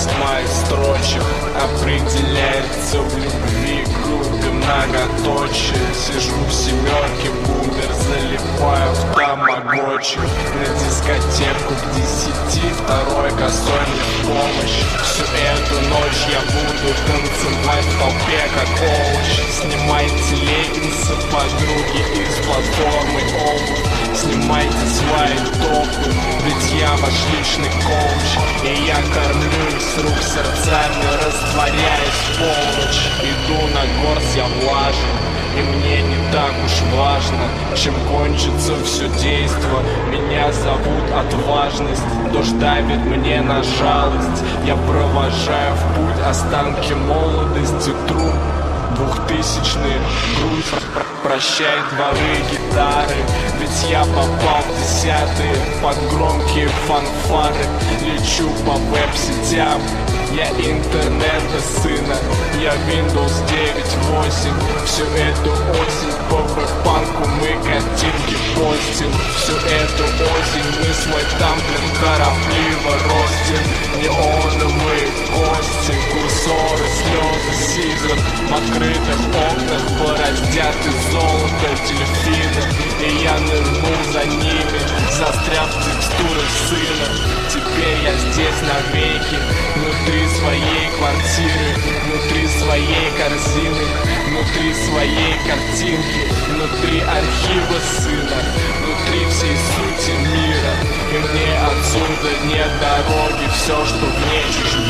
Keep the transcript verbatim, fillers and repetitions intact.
моих строчек определяется в любви, группе многоточие. Сижу в семерке, бумер, залипаю в тамагочи. На дискотеку к десяти, второй косой мне в помощь. Всю эту ночь я буду танцевать в толпе, как овощ. Снимайте леггинсы, подруги, из платформы обувь. Снимайте свои топы, ведь я ваш личный коуч. И я кормлю их с рук сердцами, растворяясь в полночь. Иду на горсть, я влажен, и мне не так уж важно, чем кончится все действо. Меня зовут отважность, дождь давит мне на жалость. Я провожаю в путь останки молодости, труп. Двухтысячные грудь прощает дворы гитары, ведь я попал в десятые под громкие фанфары. Лечу по веб-сетям, я интернета сына, я Windows девять восемь. Всю эту осень по веб-панку мы картинки постим. Всю эту осень мы свой тамплинг торопливо ростим. Неоновые кости, курсоры, слезы, сизер. В открытых окнах бороздят из золота дельфины, и я нырну за ними, застряв в текстурах сына. Теперь я здесь навеки, внутри своей квартиры, внутри своей корзины, внутри своей картинки, внутри архива сына, внутри всей сути мира. И мне отсюда нет дороги, все, что в ней чужбина.